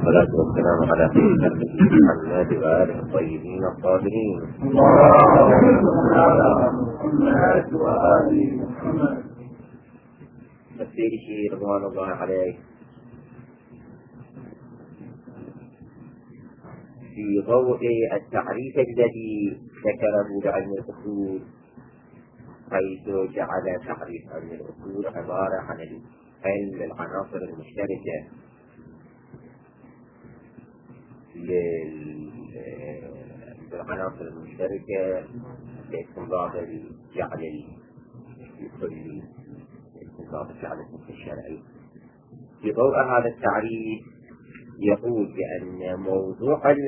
والصلاة والسلام على سيدنا محمد وآله الطيبين الطاهرين. تفسير شيخ رضوان الله عليه في ضوء التعريف الذي ذكره لعلم الأصول، حيث جعل تعريف علم الأصول عبارة عن علم العناصر المشتركة للعناصر المشتركة لاستنباط الجعل الكلي، استنباط الجعل الشرعي. في ضوء هذا التعريف يقول بأن موضوع علم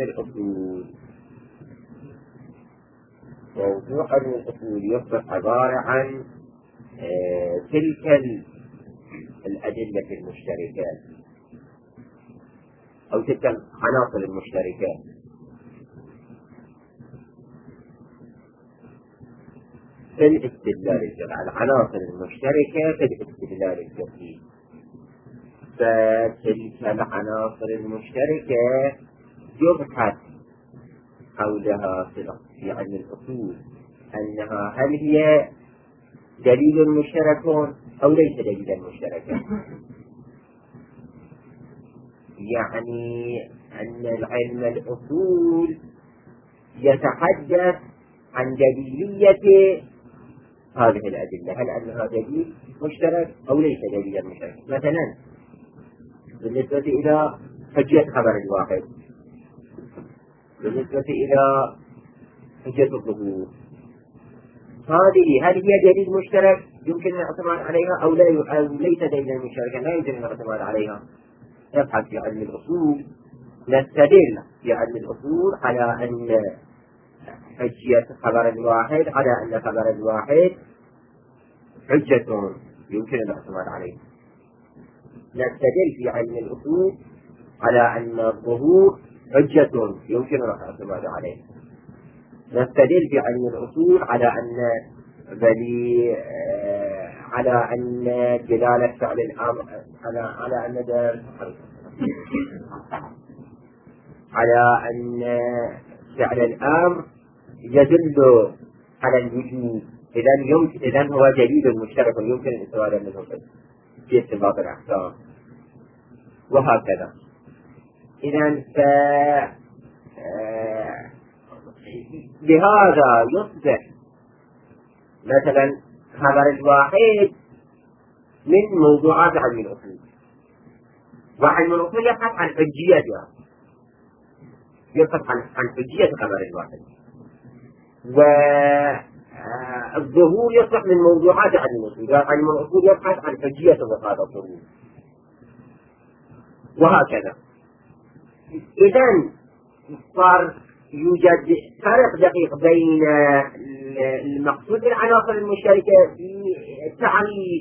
الأصول يصبح عبارة عن تلك الأدلة المشتركة أو تلك العناصر المشتركة في الاستدلال الجمعي، العناصر المشتركة في الاستدلال الجمعي. فتلك العناصر المشتركة يبحث حولها في علم الأصول أنها هل هي دليل مشترك أو ليس دليلا مشتركا. يعني أن العلم الأصول يتحدث عن دليلية هذه الأدلة، هل أنها دليل مشترك أو ليس دليلا مشتركا. مثلا بالنسبة إلى حجة خبر الواحد، بالنسبة إلى حجة الظهور، هذه هل هي دليل مشترك يمكن الاعتماد عليها أو ليس دليلا مشتركا لا يمكن الاعتماد عليها. نبحث في علم الأصول، نستدل في علم الأصول على أن حجة خبر الواحد، على أن خبر الواحد حجة يمكن الاعتماد عليها. نستدل في علم الأصول على أن الظهور حجة يمكن الاعتماد عليها. نستدل في علم الأصول على أن دلالة فعل الأمر على أن فعل الأمر يدل على الوجود، إذن هو دليل مشترك يمكن الاستفادة منه في استنباط الأحكام، وهكذا. إذن بهذا يصبح مثلا خبر الواحد من موضوعات علم الأصول، وعلم الأصول يبحث عن حجيتها، يبحث عن حجية خبر الواحد، والظهور يصبح من موضوعات علم الأصول، علم الأصول يبحث عن حجية هذا الظهور، وهكذا. إذن صار يوجد فرق دقيق بين المقصود بالعناصر المشتركة في التعريف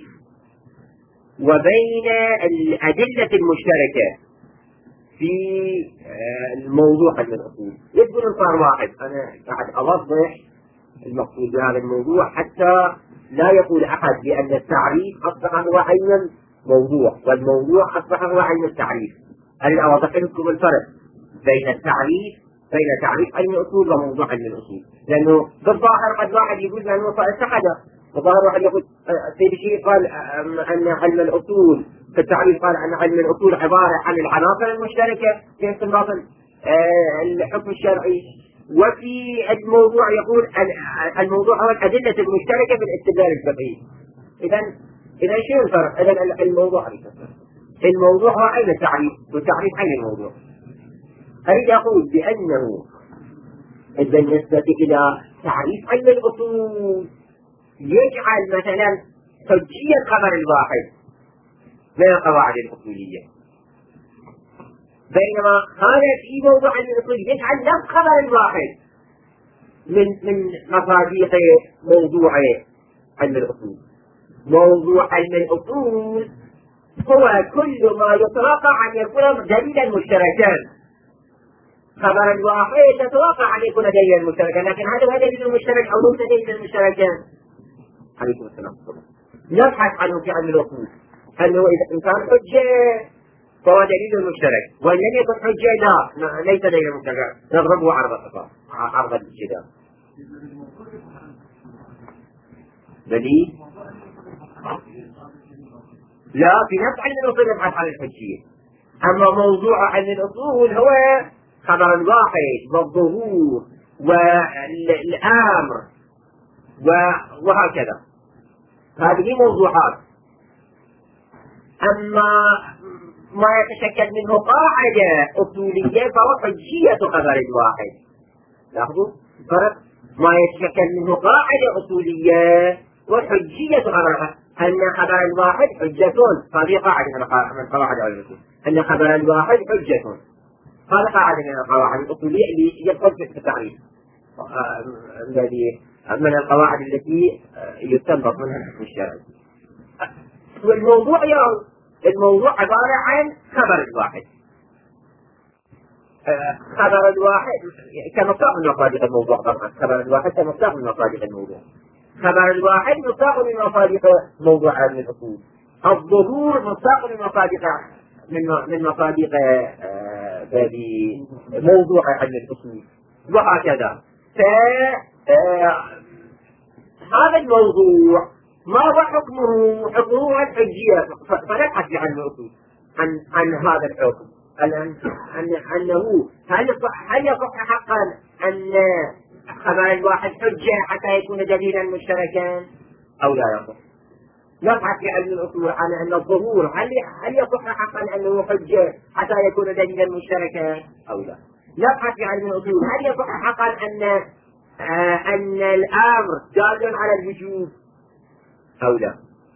وبين الأدلة المشتركة في الموضوع علم الأصول. يبدو أن صار واحد. أنا قاعد أوضح المقصود بهذا الموضوع حتى لا يقول أحد بأن التعريف أصبح هو علم الموضوع والموضوع أصبح هو علم التعريف. أنا أوضح لكم الفرق بين بين تعريف علم الأصول وموضوع علم الأصول، لأنه بالظاهر قد واحد يقول لأنه اتحد، بالظاهر واحد يقول سيد الشيخ قال أن علم الأصول في التعريف قال أن علم الأصول عبارة عن العناصر المشتركة في استنباط الحكم الشرعي، وفي الموضوع يقول الموضوع هو الأدلة المشتركة في الاستدلال الفقهي. إذا شو الفرق؟ إذا الموضوع هو عين التعريف والتعريف عين الموضوع. أريد أقول بأنه بالنسبة إلى تعريف علم الأصول يجعل مثلا حجية خبر الواحد من القواعد الأصولية، بينما هذا في موضوع علم الأصول يجعل نفس خبر الواحد من مصادق موضوع علم الأصول. موضوع علم الأصول هو كل ما يتوقع أن يكون دليلا مشتركا، خبر الواحد يتوقع أن يكون دليلا مشتركا، لكن هذا هو دليل مشترك أو ليس دليلا مشتركا. عليكم السلام. نبحث عنه في علم الأصول أنه إذا كان حجة فهو دليل مشترك، وإن لم يكن حجة لا ليس دليل مشترك، نضربه عرض الخطاب، عرض الجدال. دليل لا في نفس علم الأصول يبحث عن الحجية، أما موضوع علم الأصول هو خبر الواحد والظهور والأمر وهكذا، هذه موضوعات. أما ما يتشكل منه قاعدة أصولية فهو حجية خبر الواحد. لاحظوا فرق، ما يتشكل منه قاعدة أصولية وحجية خبر، أن خبر الواحد حجة، هذه قاعدة من قواعد علم الأصول، أن خبر الواحد حجة، هذا قاعدة من القواعد الأصولية اللي يدخل في التعريف الذي من القواعد التي يستنبط منها الحكم الشرعي. والموضوع الموضوع عبارة عن خبر الواحد، خبر الواحد كمصداق من مصادق الموضوع، طبعا خبر الواحد كمصداق من مصادق الموضوع، خبر الواحد مصداق من مصادق موضوع علم الأصول، الظهور مصداق من مصادق من مصادق موضوع علم الأصول وهكذا. هذا الموضوع ما هو حكمه؟ حكمه الحجية، فنبحث في علم الأصول عن هذا الحكم، أنه هل يصح حقا أن خبر الواحد حجة حتى يكون دليلا مشتركا أو لا يصح؟ نبحث في علم الأصول عن أن الظهور هل يصح حقا أنه حجة حتى يكون دليلا مشتركا أو لا؟ نبحث في علم الأصول هل يصح حقا أن الأمر دال على الوجوب أو لا؟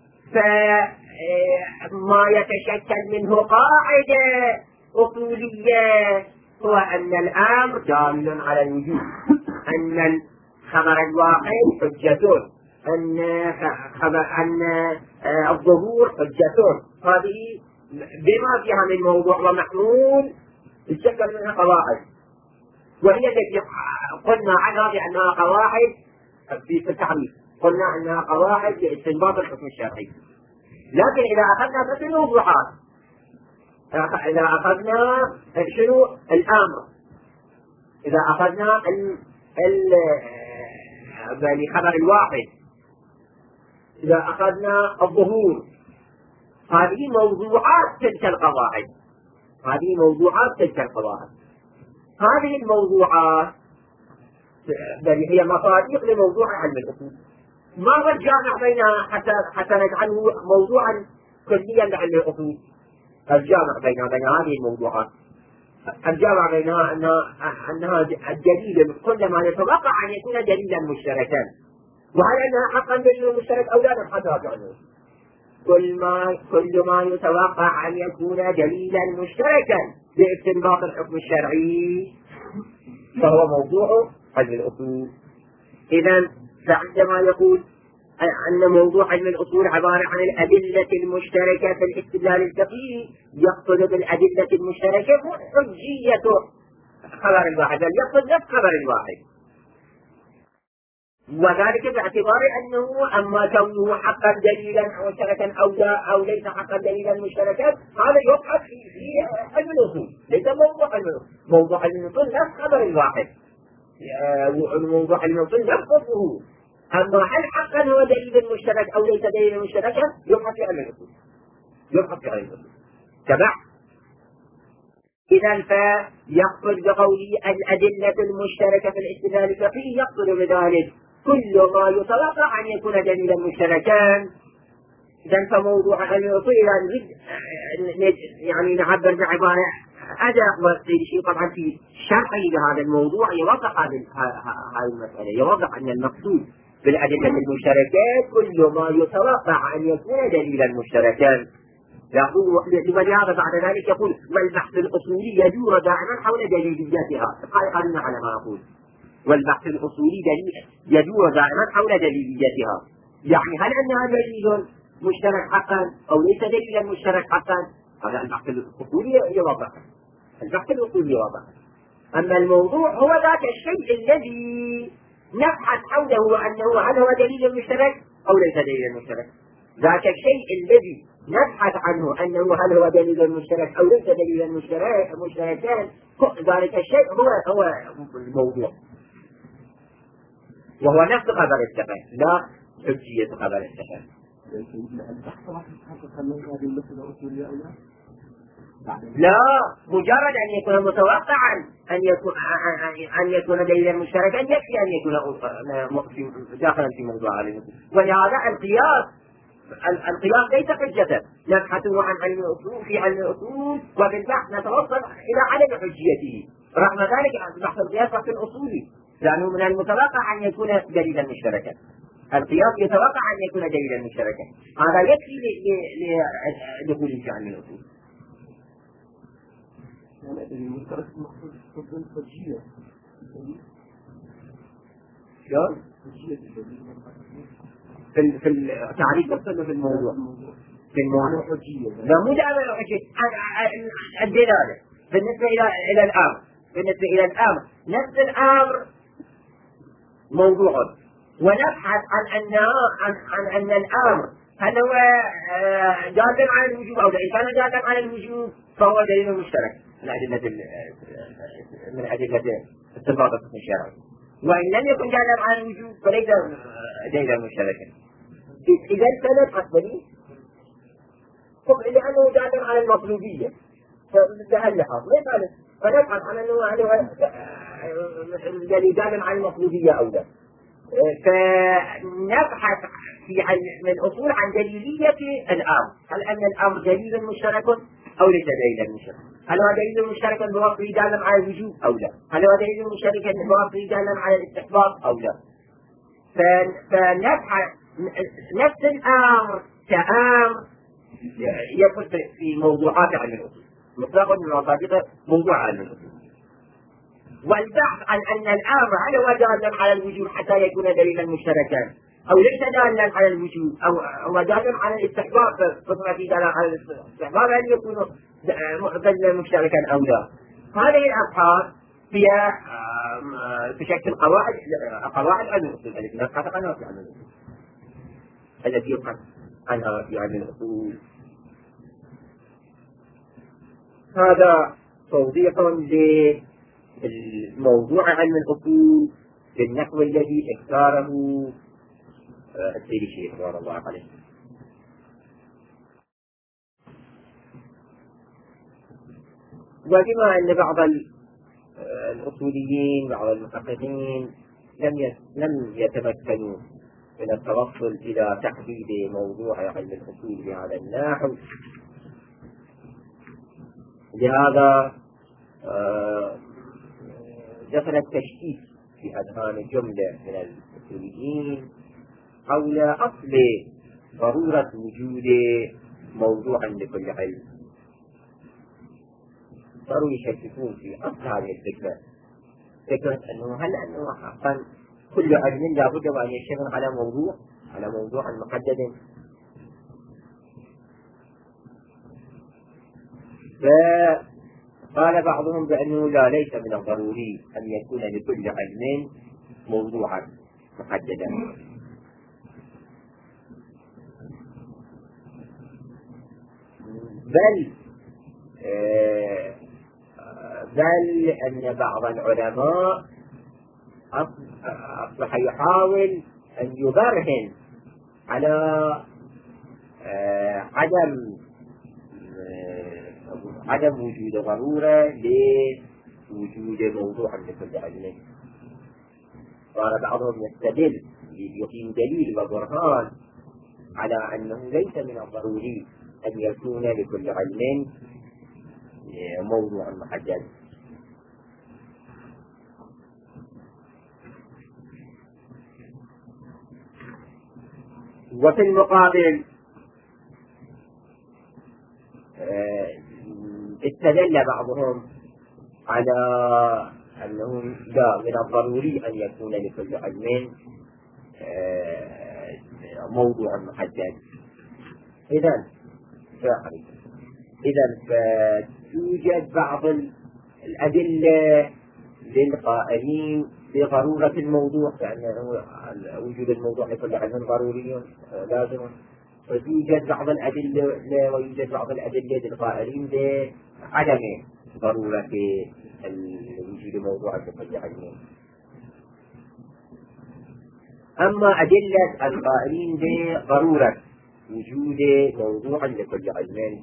فما يتشكل منه قاعدة أصولية هو أن الأمر دال على الوجوب، أن خبر الواحد حجة، أن الظهور حجة، هذه بما فيها من موضوع ومحمول تشكل منها قواعد، وهي التي قلنا عنها بأنها قواعد في التعريف، قلنا أنها قواعد لاستنباط الحكم الشرعي. لكن إذا أخذنا مثل الموضوعات، إذا أخذنا شنو الأمر، إذا أخذنا خبر الواحد، إذا أخذنا الظهور، هذه موضوعات تلك القواعد، هذه موضوعات تلك القواعد. هذه الموضوعات بل هي مصادق لموضوع علم الأصول. ما هو الجامع بينها حتى نجعله موضوعا كليا لعلم الأصول؟ الجامع بين هذه الموضوعات، الجامع بينها أنها الدليل كل ما يتوقع أن يكون دليلا مشتركا، وهل أنها حقا دليل مشترك أو لا نبحث عنه. كل ما يتوقع أن يكون دليلا مشتركا باستنباط الحكم الشرعي فهو موضوع علم الأصول. إذا فعندما يقول أن موضوع علم الأصول عبارة عن الأدلة المشتركة في الاستدلال الفقهي، يقصد بالأدلة المشتركة حجية خبر الواحد، بل يقصد نفس خبر الواحد، وذلك باعتبار أنه أما كونه حقا دليلا مشتركا أو ليس حقا دليلا مشتركا، هذا يبحث في علم الأصول، ليس موضوع علم الأصول. موضوع علم الأصول نفس خبر الواحد، موضوع علم الأصول يقصده. أما هل حقا هو دليل مشترك أو ليس دليل مشتركا يبحث في علم الأصول، يبحث في علم الأصول. تبع إذا فيقصد بقوله الأدلة المشتركة في الاستدلال الفقهي، يقصد بذلك كل ما يتوقع أن يكون دليلا مشتركا. إذا فموضوع علم الأصول يعني نعبر بعبارة أدق وشيء طبعا في شرحه لهذا الموضوع يوضح هذه المسألة، يوضح أن المقصود بالأدلة المشتركات كل ما يتوقع أن يكون دليلا مشتركا. ولهذا بعد ذلك يقول والبحث الأصولي يدور دائما حول دليليتها، قالنا على ما أقول، والبحث الأصولي يدور دائما حول دليليتها، يعني هل أنها دليل مشترك حقا أو ليس دليلا مشترك حقا؟ هذا البحث الأصولي يوضح، البحث الأصولي يوضح. أما الموضوع هو ذاك الشيء الذي نبحث حوله أنه هل هو دليل مشترك أو ليس دليل مشترك، ذاك الشيء الذي نبحث عنه أنه هل هو دليل مشترك أو ليس دليلا مشتركان، ذلك الشيء هو الموضوع، وهو نفس خبر السفر لا حجية خبر السفر. لا، مجرد أن يكون متوقعا أن يكون دليلا مشتركا يكفي أن يكون داخلا في موضوع عليه. ولهذا القياس ليس حجة، نبحث عن علم الأصول في علم الأصول وبالبحث نتوصل إلى عدم حجيته، رغم ذلك بحث القياس بحث الأصولي، لأنه من المتوقع أن يكون دليلا مشتركا. القياس يتوقع أن يكون دليلا مشتركا، هذا يكفي لدخوله في علم الأصول. شلون؟ في التعريف نفسه في الموضوع. في الموضوع لا مو دعوة حجية، الدلالة بالنسبة إلى الأمر، بالنسبة إلى الأمر نفس الأمر موضوع، ونبحث عن أن الأمر هل هو دال على الوجوب أو لا. إن كان دالا على الوجوب فهو دليل مشترك من أدلة استنباط الحكم الشرعي، وإن لم يكن دالا على الوجوب فليس دليلا مشتركا. إذا سنبحث به لأنه دالا على المطلوبية فنتهلها فنبحث عن أنه الذي دالا على المطلوبية أو لا. فنبحث في علم الأصول عن دليلية الأمر، هل أن الأمر دليل مشترك أو ليس دليلا مشتركا، هل هو دليل مشترك بوصفه دالا على الوجوب أو لا، هل هو دليل مشترك بوصفه دالا على الاستحباب أو لا. فنبحث نفس الأمر كأمر يدخل في موضوعات علم الأصول، مطلقا من مصادر موضوع علم الأصول، والبحث عن أن الأمر هل هو دالا على الوجوب حتى يكون دليلا مشتركا أو ليس دالا على الوجوب أو هو دالا على الاستحباب، فقط في دالا على الاستحباب هل يكون دليلا مشتركا أو لا. هذه الأبحاث هي تشكل قواعد علم الأصول التي نبحث عنها في علم الأصول، التي يبحث عنها في علم الأصول. هذا توضيح للموضوع علم الأصول بالنحو الذي اختاره السيد الشيخ رضي الله عنه. وبما أن بعض الأصوليين بعض المحققين لم يتمكنوا من التوصل إلى تحديد موضوع علم الأصول بهذا النحو، لهذا دخل التشكيك في أذهان جملة من الأصوليين حول أصل ضرورة وجود موضوع لكل علم. صاروا يشككون في أصل هذه الفكرة، فكرة أنه حقا كل علم لابد وأن يشتغل على موضوع محدد. فقال بعضهم بأنه ليس من الضروري أن يكون لكل علم موضوعا محددا، بل أن بعض العلماء أصبح يحاول أن يبرهن على عدم وجود ضرورة لوجود موضوع لكل علم. قال بعضهم يستدل يقيم دليل وبرهان على أنه ليس من الضروري أن يكون لكل علم موضوع محدد. وفي المقابل استدل بعضهم على أنه لا من الضروري أن يكون لكل علم موضوع محدد. إذن فتوجد بعض الأدلة للقائلين بضرورة الموضوع، لأن وجود الموضوع لكل علم ضروري لازم، ويوجد بعض الأدلة ويوجد بعض الأدلة للقائلين بعدم ضرورة وجود موضوع لكل علم. أما أدلة القائلين بضرورة وجود موضوع لكل علم،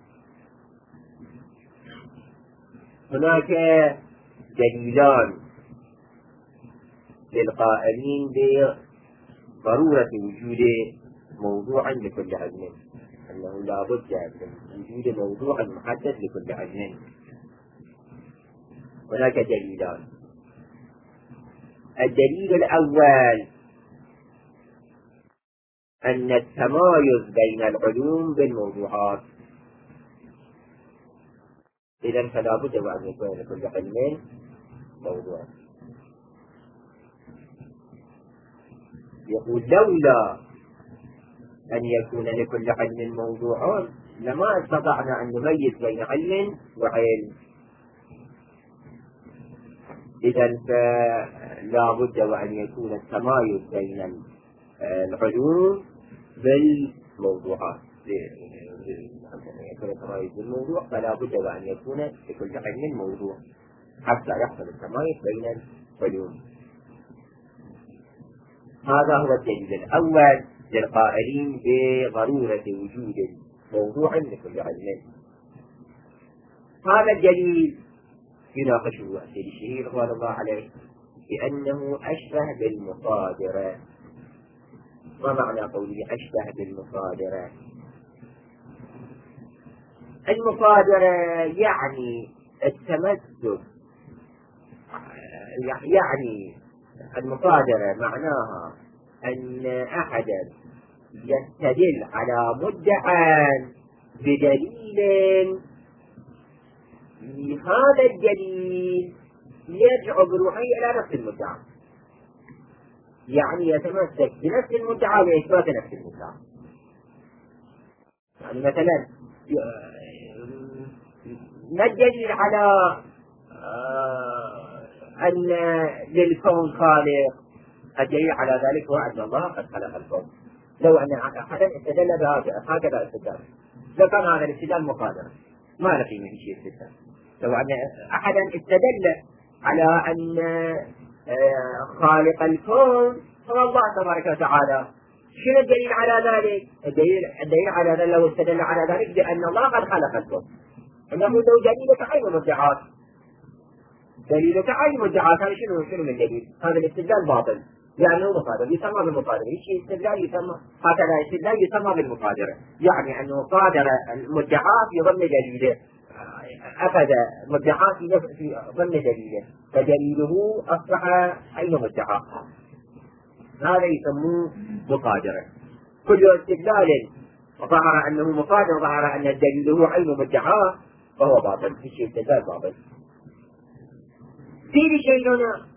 هناك دليلان للقائلين بضرورة وجود موضوع لكل علم، أنه لا بد من وجود موضوع محدد لكل علم. هناك دليلان. الدليل الأول أن التمايز بين العلوم بالموضوعات، إذن فلا بد أن يكون لكل علم موضوع. يقول لولا أن يكون لكل علم موضوع لما استطعنا أن نميز بين علم وعلم. إذن فلا بد وأن يكون التمايز بين العلوم بالموضوعات. يكون التمايز بالموضوع فلا بد وأن يكون لكل علم موضوع حتى يحصل التمايز بين العلوم. هذا هو الدليل الأول للقائلين بضرورة وجود موضوع لكل علم. هذا الدليل يناقشه السيد الشهير رضوان الله عليه بأنه أشبه بالمصادرة. ما معنى قوله أشبه بالمصادرة؟ المصادرة يعني التمسك، يعني المصادرة معناها أن أحدا يستدل على مدعى بدليل، هذا الدليل يرجع بروحه إلى نفس المدعى، يعني يتمسك بنفس المدعى لإثبات نفس المدعى. يعني مثلا ما الدليل على أن للكون خالق؟ الدليل على ذلك هو أن الله قد خلق الكون. لو أن أحدا استدل بهكذا استدلال لكان هذا الاستدلال مقادرة، ما لقي من شيء استدلال. لو أن أحدا استدل على أن خالق الكون هو الله تبارك وتعالى، شنو الدليل على ذلك؟ الدليل على ذلك لو استدل على ذلك بأن الله قد خلق الكون، أنه لو دليلك عين مدعاة، دليلك عين مدعاة، هذا شنو من دليل؟ هذا الاستدلال باطل لأنه مصادر، يسمى بالمصادرة. ايش استدلال يسمى؟ هكذا استدلال يسمى بالمصادرة، يعني أنه صادر المدعاة في ضمن دليله، أخذ مدعاة في ضمن دليله فدليله أصبح عين مدعاة، هذا يسموه مصادرة. كل استدلال ظهر أنه مصادر، ظهر أن الدليل هو عين مدعاة، فهو باطل، في شيء استدلال باطل. في شيء هنا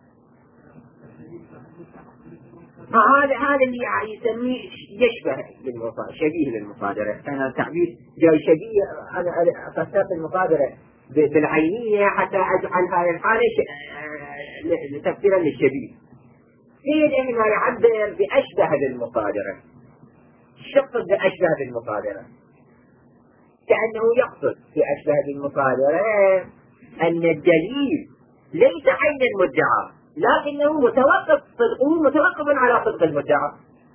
هذا اللي يسميه يشبه بالمصادرة، شبيه بالمصادرة. أنا تعبير جاي شبيه، أنا فسرت المصادرة بالعينية حتى أجعل هذه الحالة تفسيرا للشبيه. هي هنا يعبر بأشبه بالمصادرة. شقد بأشبه بالمصادرة، كأنه يقصد بأشبه بالمصادرة أن الدليل ليس عين المدعى، لكنه صدقه متوقف على صدق المدعى.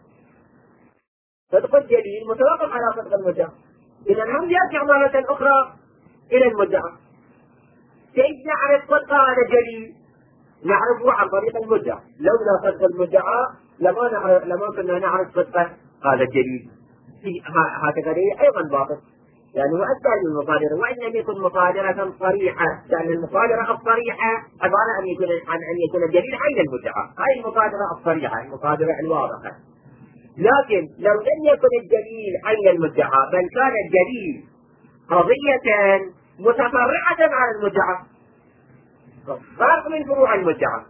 صدق الدليل متوقف على صدق المدعى، إذا هم يرجع مرة أخرى إلى المدعى. كيف نعرف صدق هذا الدليل؟ نعرفه عن طريق المدعى. لولا صدق المدعى لما كنا نعرف صدق هذا الدليل. هكذا أيضا باطل، لأنه أكثر من المصادرة، وإن لم يكن مصادرة صريحة، لأن المصادرة الصريحة عبارة عن أن يكون الدليل عين المدعى، هاي المصادرة الصريحة، المصادرة الواضحة. لكن لو لم يكن الدليل عين المدعى، بل كان الدليل قضية متفرعة عن المدعى، فرق من فروع المدعى،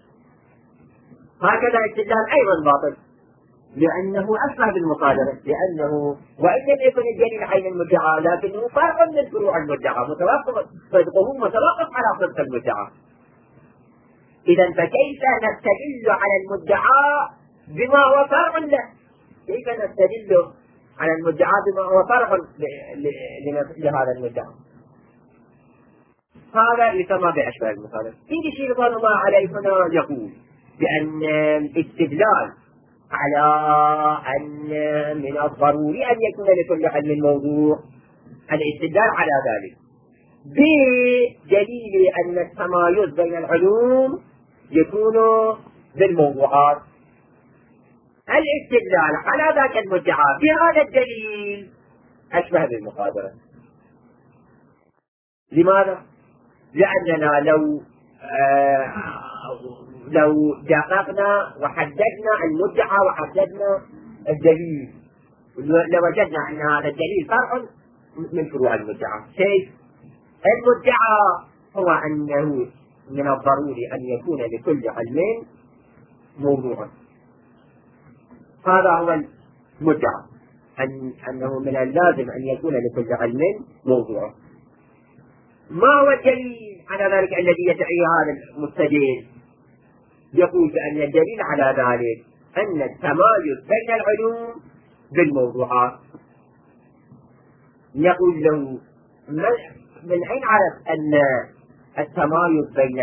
هكذا استدلال أيضا باطل، لأنه أشبه بالمصادرة، لأنه وإن لم يكن الدليل عين المدعى لكنه فرق من فروع المدعى، صدقه متوقف على صدق المدعى. إذا فكيف نستدل على المدعى بما هو فرع له؟ كيف نستدل على المدعى بما هو فرع لهذا المدعى. هذا يسمى بأشبه المصادر. في شيء رضوان الله عليه هنا يقول بأن الاستدلال على أن من الضروري أن يكون لكل علم موضوع، الاستدلال على ذلك بدليل أن التمايز بين العلوم يكون بالموضوعات. الاستدلال على ذاك المدعى بهذا الدليل أشبه بالمقادرة. لماذا؟ لأننا لو دققنا وحددنا المدعى وحددنا الدليل لوجدنا أن هذا الدليل فرع من فروع المدعى. كيف؟ المدعى هو أنه من الضروري أن يكون لكل علم موضوعا. هذا هو المدعى، أنه من اللازم أن يكون لكل علم موضوعا. ما هو الدليل على ذلك الذي يدعي هذا المستدل؟ يقول بأن الدليل على ذلك أن التمايز بين العلوم بالموضوعات. يقول له من أين عرف أن التمايز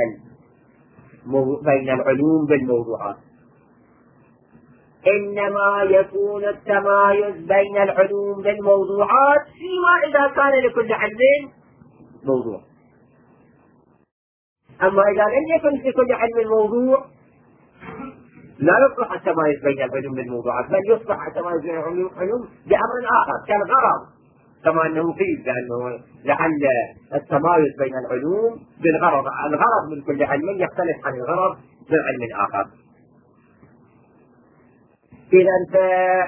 بين العلوم بالموضوعات؟ إنما يكون التمايز بين العلوم بالموضوعات فيما إذا كان لكل علم موضوع. أما إذا لم يكن لكل علم موضوع لا يصلح التمايز بين العلوم بالموضوعات، بل يصلح التمايز بين العلوم بأمر آخر كالغرض، كما أنه قيل لأنه لعل التمايز بين العلوم بالغرض، الغرض من كل علم يختلف عن الغرض من علم آخر. إذا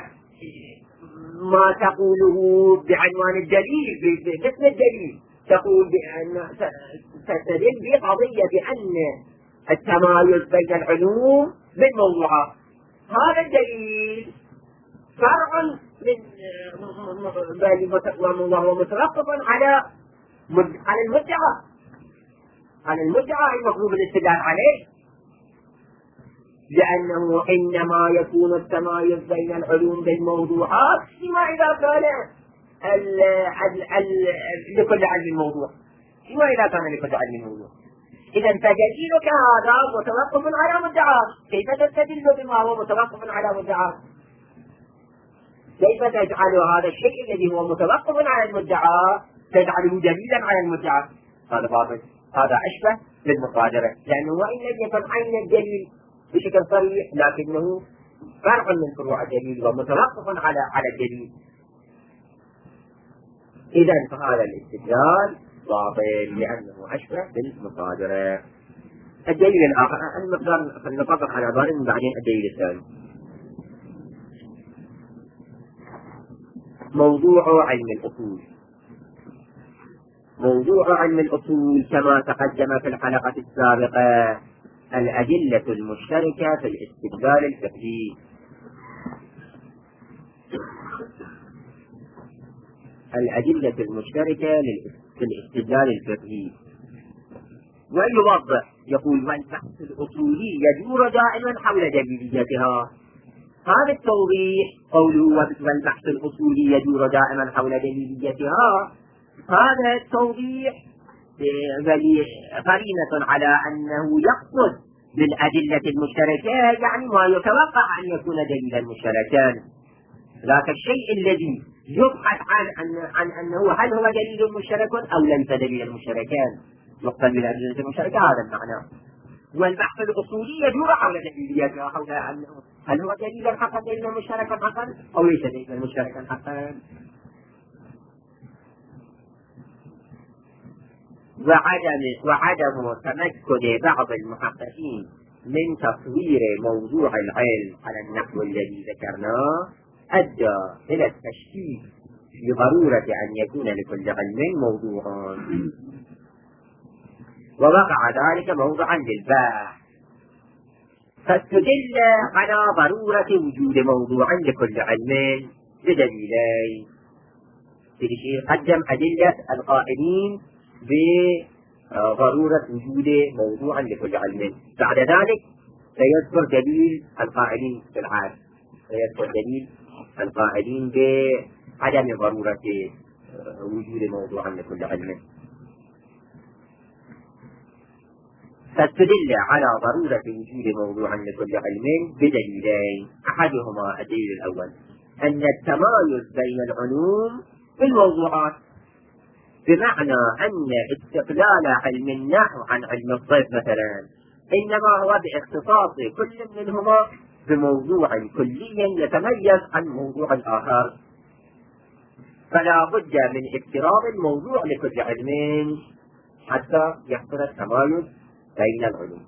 ما تقوله بعنوان الدليل باسم الدليل تقول بأن تستدل بقضية بأن التمايز بين العلوم بالموضوعات. هذا الدليل فرع وهو مترتب على المدعى، على المدعى المطلوب الاستدلال عليه، لأنه إنما يكون التمايز بين العلوم بالموضوعات فيما إذا كان لكل علم موضوع، فيما إذا كان لكل علم موضوع. إذا فدليلك هذا متوقف على مدعى. كيف تستدل بما هو متوقف على مدعى؟ كيف تجعل هذا الشيء الذي هو متوقف على المدعى تجعله دليلا على المدعى؟ هذا باطل، هذا أشبه بالمصادرة، لأنه وإن لم يكن عين الدليل بشكل صريح لكنه فرع من فروع الدليل ومتوقف على الدليل. إذا فهذا الاستدلال باطل لأنه أشبه بالمصادرة. الدليل الآخر نطبق على ذلك بعدين الدليل الثاني. موضوع علم الأصول. موضوع علم الأصول كما تقدم في الحلقة السابقة الأدلة المشتركة في الاستدلال الفقهي. الأدلة المشتركة في الاستدلال الفقهي. ويوضح يقول والبحث الأصولي يدور دائما حول دليليتها. هذا التوضيح قوله والبحث الأصولي يدور دائما حول دليليتها، هذا التوضيح قرينة على أنه يقصد بالأدلة المشتركة يعني ما يتوقع أن يكون دليلا مشتركا. ذاك الشيء الذي يبحث عن أنه هل هو دليل مشترك أو ليس دليلا مشتركا، يقصد بالأدلة المشتركة هذا المعنى. والبحث الأصولي يدور حول دليليتها، حول أنه هل هو دليلا حقا دليلا مشتركا حقا أو ليس دليلا مشتركا حقا. وعدم تمكن بعض المحققين من تصوير موضوع العلم على النحو الذي ذكرناه أدى إلى التشكيك في ضرورة أن يكون لكل علم موضوعا، ووقع ذلك موضعا للباحث، فاستدل على ضرورة وجود موضوع لكل علم بدليلين. قدم أدلة القائلين بضرورة وجود موضوع لكل علم، بعد ذلك سيذكر دليل القائلين بالعكس، سيذكر دليل القائلين عدم ضرورة وجود موضوع لكل علم. فاستدل على ضرورة وجود موضوع لكل علم بدليلين. أحدهما الدليل الأول أن التمايز بين العلوم بالموضوعات، بمعنى أن استقلال علم النحو عن علم الطب مثلا إنما هو باختصاص كل منهما بموضوع كلي يتميز عن موضوع آخر، فلا بد من افتراض الموضوع لكل علم حتى يحصل التمايز بين العلوم.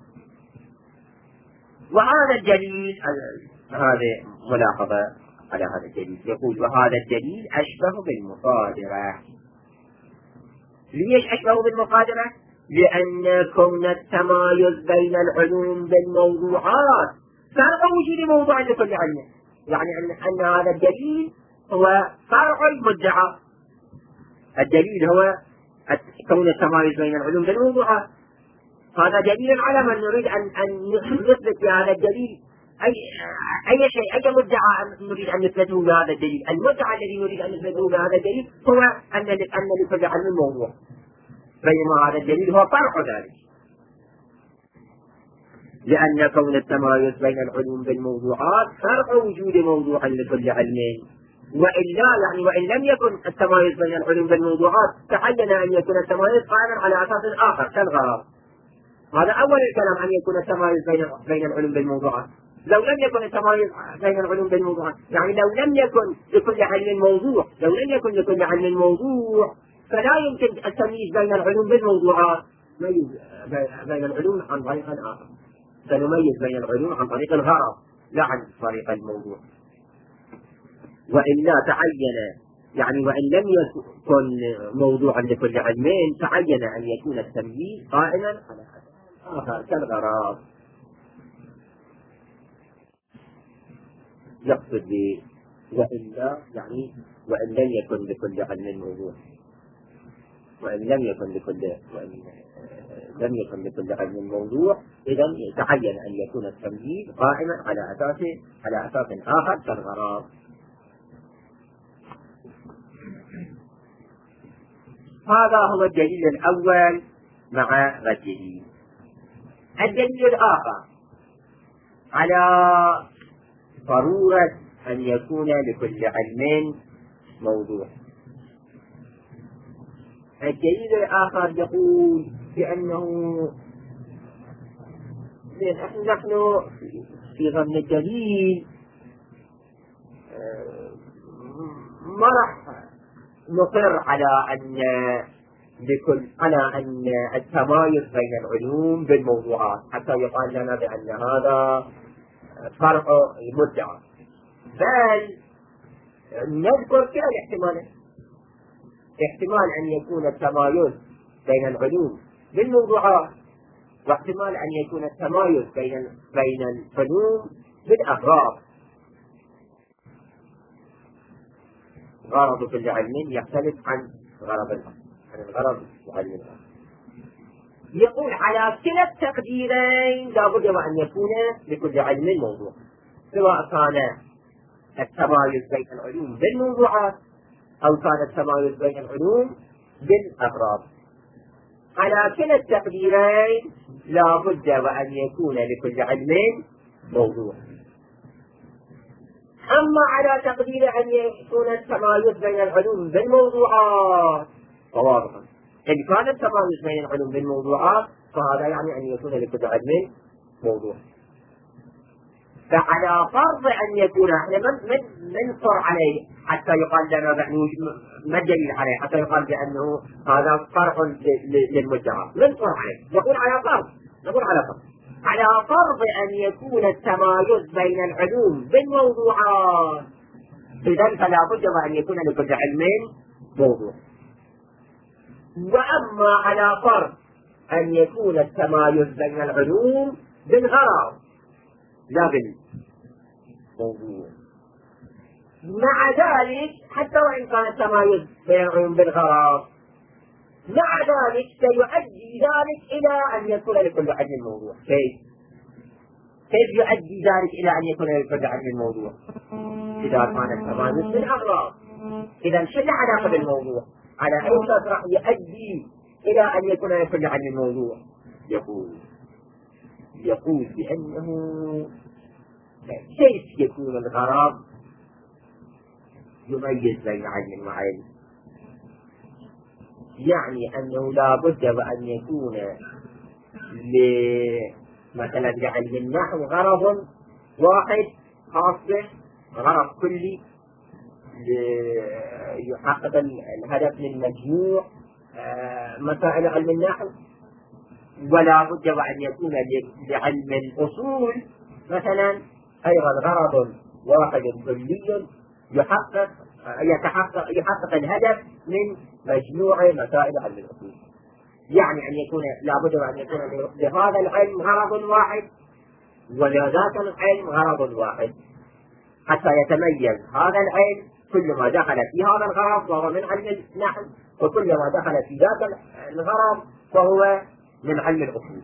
وهذا الدليل، هذه ملاحظة على هذا الدليل، يقول وهذا الدليل أشبه بالمصادرة. ليش أشبه بالمصادرة؟ لأن كون التمايز بين العلوم بالموضوعات فرع وجود موضوع لكل علم، يعني أن هذا الدليل هو فرع المدعى. الدليل هو كون التمايز بين العلوم بالموضوعات، هذا دليل على من نريد أن نثبت بهذا الدليل أي شيء، أي مدعى نريد أن نثبته بهذا الدليل. المدعى الذي نريد أن نثبته بهذا الدليل هو أن لكل علم موضوع، بينما هذا الدليل هو فرع ذلك. لأن كون التمايز بين العلوم بالموضوعات فرع وجود موضوع لكل علم، وإن لم يكن التمايز بين العلوم بالموضوعات تعين أن يكون التمايز قائما على أساس آخر كالغرض. هذا أول الكلام، أن يكون التمايز بين العلوم بالموضوعات. لو لم يكن التمايز بين العلوم بالموضوعات، يعني لو لم يكن لكل علم موضوع، فلا يمكن التمييز بين العلوم بالموضوعات. نميز بين العلوم عن طريق آخر، سنميز بين العلوم عن طريق الغرض لا عن طريق الموضوع. وإلا تعين، يعني وإن لم يكن موضوعا لكل علمين تعين أن يكون التمييز قائما على آخر كالغرض. يقصد وإلا يعني وإن لم يكن لكل علم موضوع، وإن لم يكن لكل علم موضوع، إذا تعين أن يكون التمييز قائما على أساس آخر كالغرض. هذا هو الدليل الأول مع رده. الدليل الآخر على ضرورة أن يكون لكل علم موضوع. الدليل الآخر يقول بأنه نحن في ضمن الدليل ما راح نصر على أن التمايز بين العلوم بالموضوعات حتى يقال لنا بأن هذا فرع المدعى، بل نذكر كلا الاحتمالين. احتمال أن يكون التمايز بين العلوم بالموضوعات، واحتمال أن يكون التمايز بين العلوم بالأغراض. غرض كل علم يختلف عن الغرض العلم الآخر. يقول على كلا التقديرين لابد وأن يكون لكل علم موضوع، سواء كان التمايز بين العلوم بالموضوعات أو كان التمايز بين العلوم بالأغراض. على كلا التقديرين لابد وأن يكون لكل علم موضوع. أما على تقدير أن يكون التمايز بين العلوم بالموضوعات فواضح، إن كان التمايز بين العلوم بالموضوعات فهذا يعني أن يكون لكل علم موضوع. فعلى فرض أن يكون احنا من صر عليه حتى يقال لنا ما الدليل عليه حتى يقال بأنه هذا فرع للمدعى، من صر عليه نقول على فرض أن يكون التمايز بين العلوم بالموضوعات، إذن فلا بد أن يكون لكل علم موضوع. وأما على فرض أن يكون التمايز بين العلوم بالغرض لا بالموضوع، مع ذلك حتى وإن كان التمايز بين العلوم بالغرض مع ذلك سيؤدي ذلك إلى أن يكون لكل علم موضوع. كيف يؤدي ذلك إلى أن يكون لكل علم موضوع؟ إذا كان التمايز بالأغراض، إذا شو العلاقة بالموضوع؟ على أي أساس راح يؤدي إلى أن يكون يكل عن الموضوع؟ يقول بأنه كيف يكون الغرض يميز بين علم وعلم؟ يعني أنه لا بد وأن يكون مثلا لعلم النحو غرض واحد خاص به، غرض كلي يحقق الهدف من مجموع مسائل علم النحو، ولا بد وأن يكون لعلم الأصول مثلا أيضا غرض واحد كلي يحقق الهدف من مجموع مسائل علم الأصول. يعني أن يكون لابد وأن يكون لهذا العلم غرض واحد ولذاك العلم غرض واحد، حتى يتميز هذا العلم كل ما دخل في هذا الغرض فهو من علم النحو، وكل ما دخل في ذاك الغرض فهو من علم الأصول.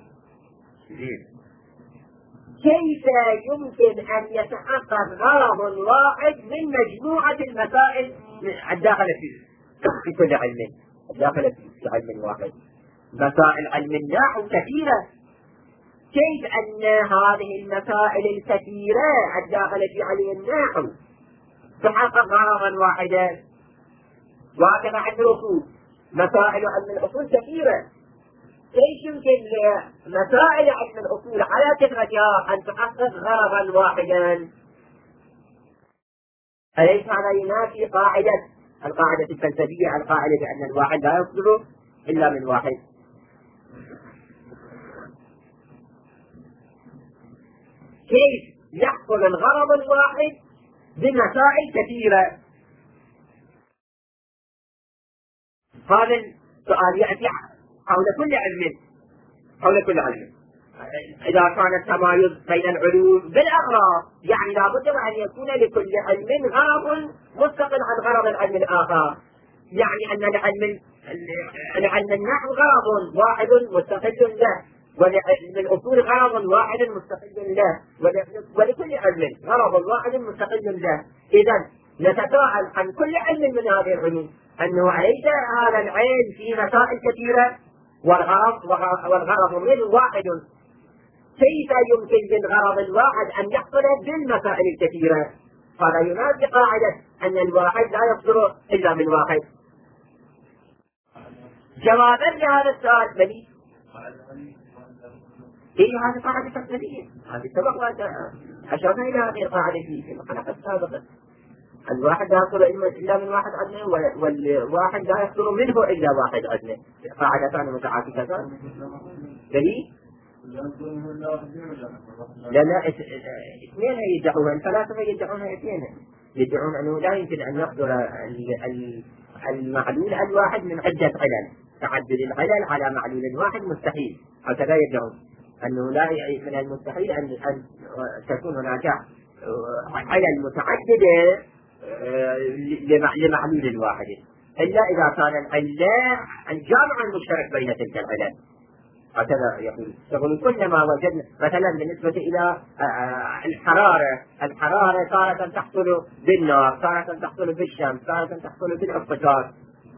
كيف يمكن أن يتحقق غرض واحد من مجموعة المسائل الداخلة في كل علم الداخلة في علم واحد؟ مسائل علم النحو كثيرة، كيف أن هذه المسائل الكثيرة الداخلة في علم النحو تحقق غرضا واحدا؟ وهكذا علم الأصول، مسائل علم الأصول كثيرة، كيف يمكن لمسائل علم الأصول على كثرتها أن تحقق غرضا واحدا؟ أليس هذا ينافي القاعدة الفلسفية، القاعدة بأن الواحد لا يصدر إلا من واحد؟ كيف يحصل الغرض الواحد بمسائل كثيرة؟ هذا السؤال يأتي حول كل علم. إذا كان التمايز بين العلوم بالأغراض، يعني لا بد أن يكون لكل علم غرض مستقل عن غرض العلم الآخر. يعني أن العلم النحو غرض واحد مستقل له، ولعلم الأصول غرض واحد مستقل له، ولكل علم غرض واحد مستقل له. إذا نتساءل عن كل علم من هذه العلوم أنه أليس هذا العلم في مسائل كثيرة والغرض منه واحد؟ كيف يمكن للغرض الواحد أن يحصل بالمسائل الكثيرة؟ هذا ينافي قاعدة أن الواحد لا يصدر إلا من واحد. جوابا لهذا السؤال بديهي. هذه قاعدة فلسفية، هذه سبق أشرنا إلى هذه القاعدة في الحلقة السابقة. الواحد لا يصدر إلا من واحد عدنه، والواحد لا يصدر منه إلا واحد عدنه، قاعدتان متعاكستان. بديهي؟ لا اثنين يدعون، الفلاسفة يدعون اثنين، يدعون أنه لا يمكن أن يصدر المعلول الواحد من عدة علل، تعدد العلل على معلول واحد مستحيل، هكذا يدعون أنه لا من المستحيل أن تكون هناك علل متعددة لمعلول واحد، إلا إذا كان العلة الجامع المشترك بين تلك العلل. هكذا يقول كلما وجدنا مثلا بالنسبة إلى الحرارة تارة تحصل بالنار، تارة تحصل بالشمس، تارة تحصل بالاحتكار.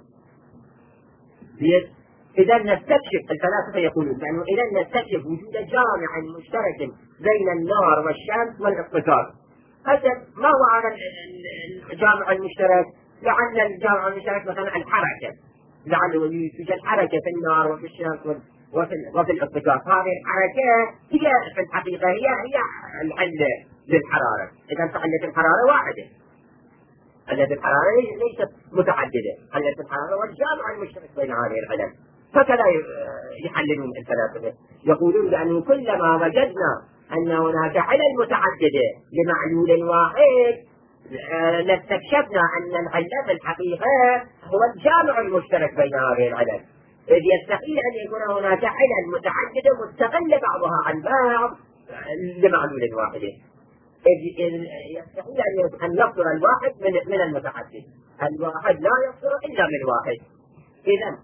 إذا نستكشف، الفلاسفة يقولون أنه إذا نستكشف وجود جامع مشترك بين النار والشمس والاحتكار. هذا ما هو هذا الجامع المشترك؟ لعل الجامع المشترك مثلا الحركة، لعل يوجد حركة في النار وفي الشمس وفي الاحتكار. هذه الحركة هي في الحقيقة هي العلة للحرارة. إذا فعلة الحرارة واحدة، علة الحرارة ليست متعددة، علة الحرارة والجامع المشترك بين هذه العلل. فكذا يحللون الفلاسفة، يقولون بأنه كلما وجدنا أن هناك علل متعددة لمعلول واحد لاستكشفنا أن العلة في الحقيقة هو الجامع المشترك بين هذه العلل، إذ يستحيل أن يكون هناك علل متعددة مستقلة بعضها عن بعض لمعلول واحد، إذ يستحيل أن يصدر الواحد من المتعدد، الواحد لا يصدر إلا من واحد. إذن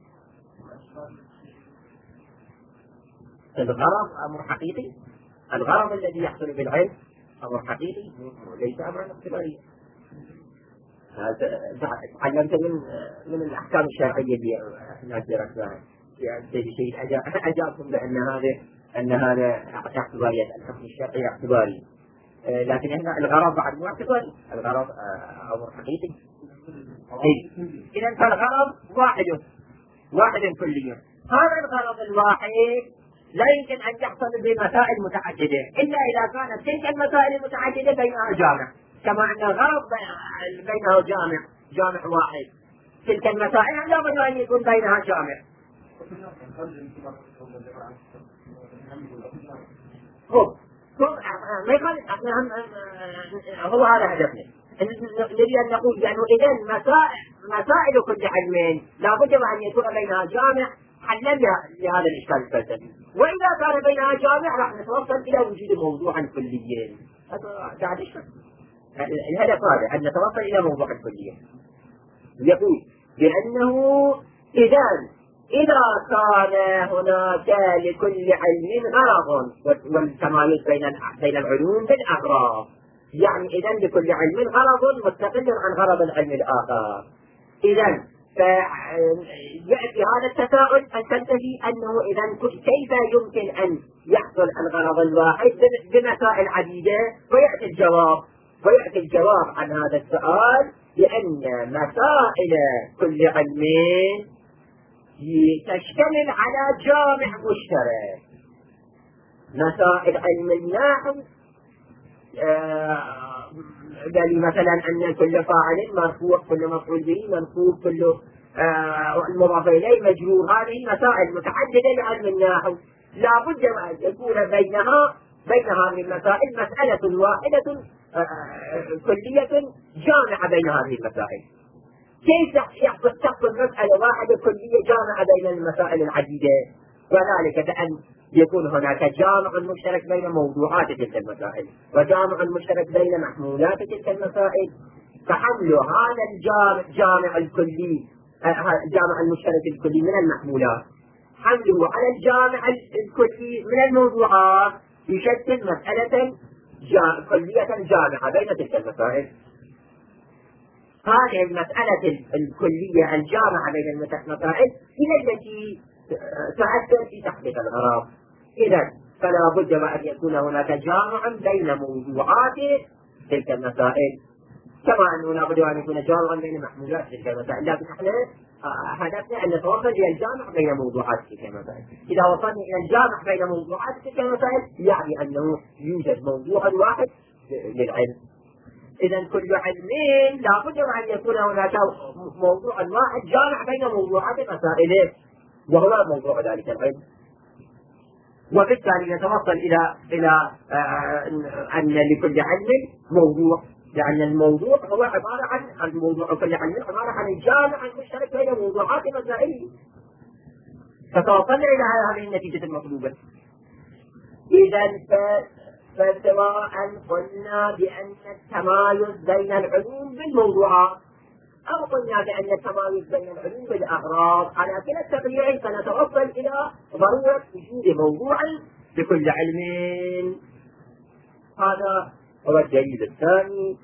الغرض أمر حقيقي، الغرض الذي يحصل بالعلم أمر حقيقي، ليس أمرا افتراضيا. تعلمت من الأحكام الشرعية اللي احنا درسناها. يعني شيء أجابكم أن هذا اعتبارية، الحكم الشرعي اعتباري، لكن هنا الغرض بعد مو اعتباري، الغرض أمر حقيقي. إذا فالغرض واحد كلي. هذا الغرض الواحد لا يمكن أن يحصل بمسائل متعددة إلا إذا كانت تلك المسائل المتعددة بينها جامع، كما أن الغرض بينه جامع واحد. تلك المسائل لا بد أن يكون بينها جامع. ما يخالف، هو هذا هدفنا. نريد أن نقول بأنه إذا مسائل كل علم لا بد أن يكون بينها جامع حلا لهذا الإشكال الفلسفي، وإذا كان بينها جامع راح نتوصل إلى وجود موضوع كلي. هذا الهدف هذا، أن نتوصل إلى موضوع كلي. يقول بأنه إذا كان هناك لكل علم غرض، والتمايز بين العلوم بالأغراض، يعني إذا لكل علم غرض مستقل عن غرض العلم الآخر. إذا فيأتي هذا التساؤل أن تنتهي أنه إذا كيف يمكن أن يحصل الغرض الواحد بمسائل عديدة، ويأتي الجواب عن هذا السؤال بأن مسائل كل علم تشتمل على جامع مشترك. مسائل علم النحو دليل مثلا أن كل فاعل مرفوع، كل مفعول به منصوب، كل المضاف إليه مجرور. هذه مسائل متعددة لعلم النحو، لا بد أن يكون بينها هذه المسائل مسألة واحدة كلية جامعة بين هذه المسائل. كيف تحصل مسألة واحدة كلية جامعة بين المسائل العديدة؟ وذلك بأن يكون هناك جامع مشترك بين موضوعات تلك المسائل، وجامع مشترك بين محمولات تلك المسائل. فحمل هذا الجامع الكلي، الجامع المشترك الكلي من المحمولات، حمله على الجامع الكلي من الموضوعات يشكل مسألة كلية جامعة بين تلك المسائل. هذه المسألة الكلية الجامعة بين المسائل هي التي تؤثر في تحقيق الغرض. إذا فلا بد أن يكون هناك جامع بين موضوعات تلك المسائل، كما أنه لا بد أن يكون جامعا بين محمولات تلك المسائل. لكن احنا هدفنا أن نتوصل إلى الجامع بين موضوعات تلك المسائل. إذا وصلنا إلى الجامع بين موضوعات تلك المسائل يعني أنه يوجد موضوع واحد للعلم. إذا كل علم لا بد أن يكون هناك موضوع واحد جامع بين موضوعات مسائله، وهو موضوع ذلك العلم. وبالتالي نتوصل إلى أن لكل علم موضوع، لأن الموضوع هو عبارة عن الموضوع، كل علم عبارة عن الجامع المشترك بين موضوعات مسائله. فتوصلنا إلى هذه النتيجة المطلوبة. إذا فسواء قلنا بأن التمايز بين العلوم بالموضوعات أو قلنا بأن التمايز بين العلوم بالأغراض، على كلا التقريرين فنتوصل إلى ضرورة وجود موضوع لكل علم. هذا هو الدليل الثاني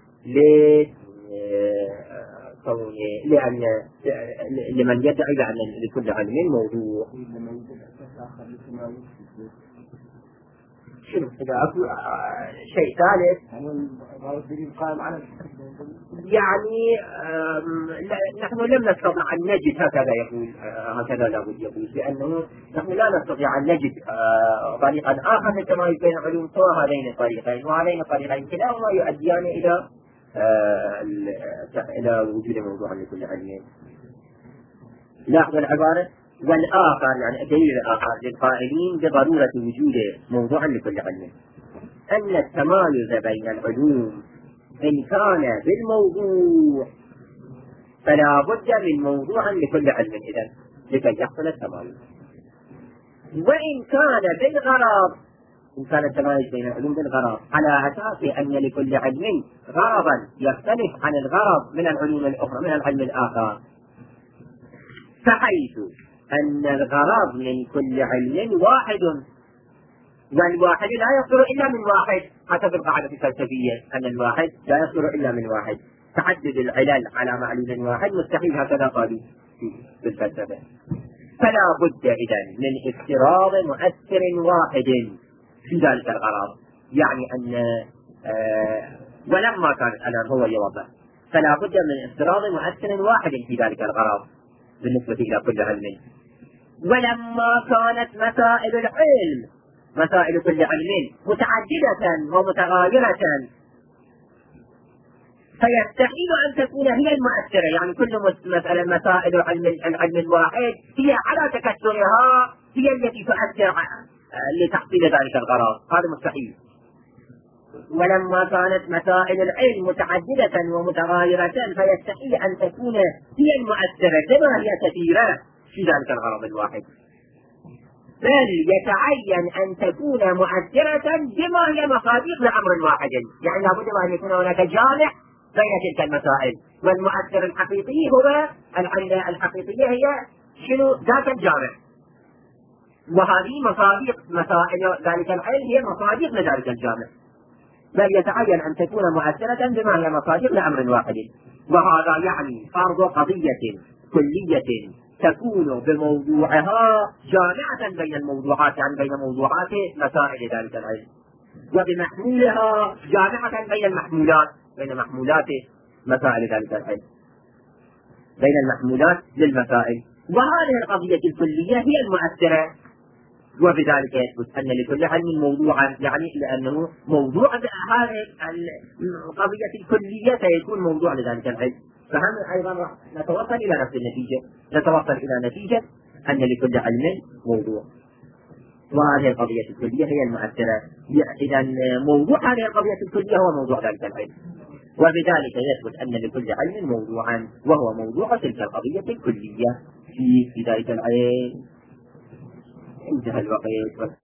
لمن يدعي بأن لكل علم موضوع. شنو إذا أكو شيء ثالث يعني نحن لم نستطع أن نجد هكذا لابد يقول، لأنه نحن لا نستطيع أن نجد طريقا آخر للتمايز بين العلوم سوى هذين الطريقين، وهذين الطريقين كلاهما يؤديان إلى وجود موضوع لكل علم. لاحظ العبارة والآخر، يعني الدليل الآخر للقائلين بضرورة وجود موضوع لكل علم أن التمايز بين العلوم إن كان بالموضوع فلا بد من موضوع لكل علم إذن لكي يحصل التمايز، وإن كان بالغرض، إن كان التمايز بين العلوم بالغرض على أساس أن لكل علم غرضا يختلف عن الغرض من العلوم الأخرى من العلم الآخر، فحيث أن الغرض من كل علم واحد، والواحد لا يصدر إلا من واحد، حسب القاعدة الفلسفية أن الواحد لا يصدر إلا من واحد. تعدد العلل على معلول واحد مستحيل، هكذا قالوا في الفلسفة. فلا بد إذن من افتراض مؤثر واحد في ذلك الغرض، يعني أن ولما كان الآن هو يوضح فلا بد من افتراض مؤثر واحد في ذلك الغرض بالنسبة إلى كل علم. ولما كانت مسائل العلم، مسائل كل علم متعددة ومتغايرة، فيستحيل أن تكون هي المؤثرة، يعني كل مسألة مسائل العلم الواحد هي على تكثرها هي التي تؤثر لتحصيل ذلك الغرض، هذا مستحيل. ولما كانت مسائل العلم متعددة ومتغايرة فيستحيل أن تكون هي المؤثرة كما هي كثيرة في ذلك الغرض الواحد، بل يتعين أن تكون مؤثرة بما هي مصادق لأمر واحد، يعني لابد أن يكون هناك جامع بين تلك المسائل، والمؤثر الحقيقي هو العلة الحقيقية هي شنو؟ ذات الجامع، وهذه مصادق مسائل ذلك العلم هي مصادق لذلك الجامع، بل يتعين أن تكون مؤثرة بما هي مصادق لأمر واحد. وهذا يعني فرض قضية كلية تكون بموضوعها جامعة بين الموضوعات، يعني بين موضوعات مسائل ذلك العلم، وبمحمولها جامعة بين المحمولات، بين محمولات مسائل ذلك العلم، بين المحمولات للمسائل. وهذه القضية الكلية هي المؤثرة، وبذلك يثبت أن لكل علم موضوعا، يعني لأنه موضوع هذه القضية الكلية سيكون موضوع لذلك العلم. فهم أيضا نتوصل إلى نفس النتيجة، نتوصل إلى نتيجة أن لكل علم موضوع، وهذه القضية الكلية هي المؤثرة. إذا موضوع هذه القضية الكلية هو موضوع ذلك العلم، وبذلك يثبت أن لكل علم موضوعا وهو موضوع تلك القضية الكلية في ذلك العلم. انتهى الوقت.